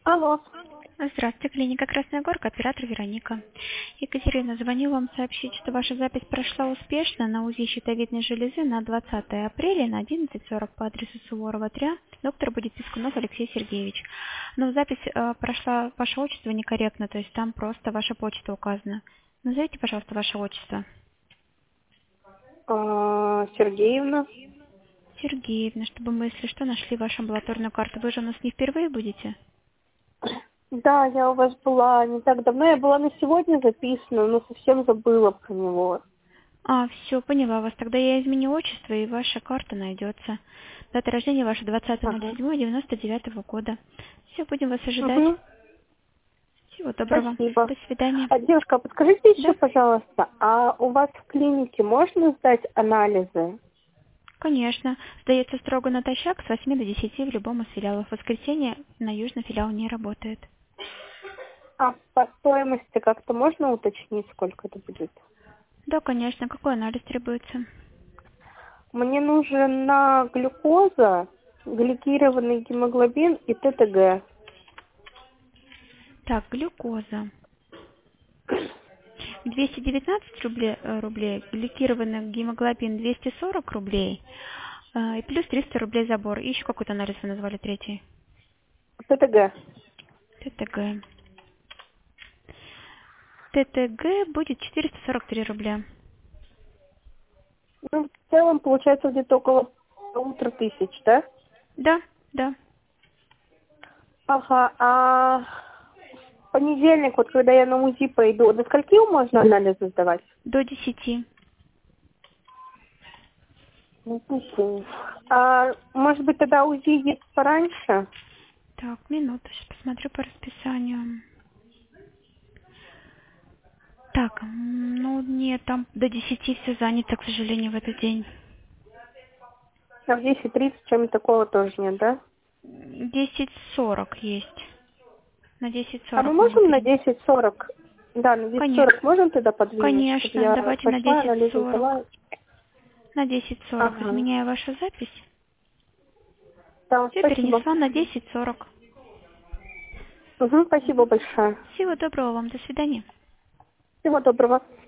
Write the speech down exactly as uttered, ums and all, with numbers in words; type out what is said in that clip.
Алло. Здравствуйте, клиника Красная Горка, оператор Вероника. Екатерина, звоню вам сообщить, что ваша запись прошла успешно на УЗИ щитовидной железы на двадцатое апреля на одиннадцать сорок по адресу Суворова три. Доктор будет Пискунов Алексей Сергеевич. Но запись э, прошла, ваше отчество некорректно, то есть там просто ваша почта указана. Назовите, пожалуйста, ваше отчество. А, Сергеевна. Сергеевна, чтобы мы, если что, нашли вашу амбулаторную карту. Вы же у нас не впервые будете? Да, я у вас была не так давно. Я была на сегодня записана, но совсем забыла про него. А, все, поняла вас. Тогда я изменю отчество, и ваша карта найдется. Дата рождения ваша двадцатое ноль Ага. седьмое девяносто девятого года. Все, будем вас ожидать. Угу. Всего доброго. Спасибо. До свидания. А, девушка, подскажите еще, Да, пожалуйста, а у вас в клинике можно сдать анализы? конечно. Сдается строго натощак с восьми до десяти в любом из филиалов. В воскресенье на южный филиал не работает. А по стоимости как-то можно уточнить, сколько это будет? Да, конечно. Какой анализ требуется? Мне нужен на глюкоза, гликированный гемоглобин и ТТГ. Так, глюкоза. двести девятнадцать рублей, э, рублей, гликированный гемоглобин двести сорок рублей, э, и плюс триста рублей забор. И еще какой-то анализ вы назвали третий. ТТГ. ТТГ. ТТГ будет четыреста сорок три рубля. Ну, в целом, получается, где-то около полутора тысяч, да? Да, да. Ага, а в понедельник, вот когда я на УЗИ пойду, до скольки можно анализы сдавать? До десяти. Мгм. А может быть, тогда УЗИ есть пораньше? Так, минуту, сейчас посмотрю по расписанию. Так, м, ну нет, там до десяти все занято, к сожалению, в этот день. А в десять тридцать чем такого тоже нет, да? десять сорок есть. На десять А мы сорок могу можем на перенести. десять сорок? Да, на десять Конечно. сорок можем тогда подвинуть, чтобы Конечно, я давайте на пошла, десять анализы сорок. сдала? На десять сорок Ага. изменяю вашу запись. Да, Все спасибо. перенесла на десять сорок. Угу, спасибо большое. Всего доброго вам, до свидания. Всего доброго.